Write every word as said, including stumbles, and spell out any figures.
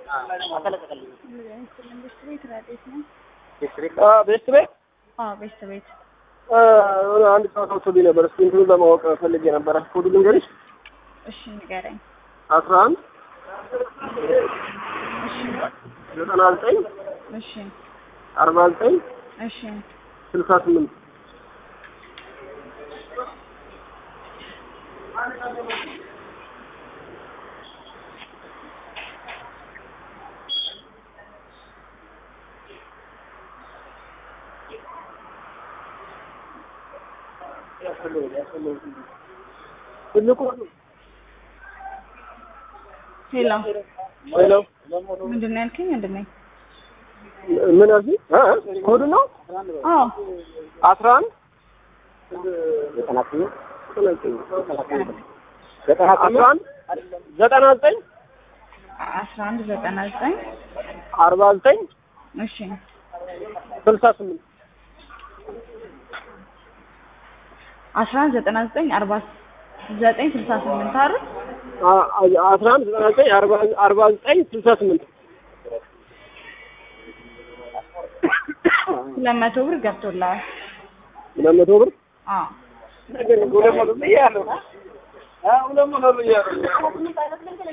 ቤስት ቤት አዎ ቤስት ቤት አንድ ሰው ተወጥቶልኝ ነበር። እስኪ እንትኑ ለማወቅ ፈልጌ ነበር። ኮዱ ልንገርሽ? እሺ ንገረኝ። አስራ አንድ እሺ ዘጠና ዘጠኝ እሺ አርባ ዘጠኝ እሺ ስልሳ ስምንት ሄሎ ሄሎ ምንድን ነው ያልከኝ? ምንድን ነው ምን አልሽኝ? እ ኮዱ ነው? አዎ አስራ አንድ ዘጠና ስምንት አስራ አንድ ዘጠና ዘጠኝ አስራ አንድ ዘጠና ዘጠኝ አርባ ዘጠኝ እሺ ስልሳ ስምንት አስራ አንድ ዘጠና ዘጠኝ አርባ ዘጠኝ ስልሳ ስምንት አይደል? አስራ አንድ ዘጠና ዘጠኝ አርባ ዘጠኝ ስልሳ ስምንት ሁለት መቶ ብር ገብቶልሃል። ሁለት መቶ ብር አዎ ነገር ሁለት መቶ ብር ያለው አዎ ሁለት መቶ ብር ያለው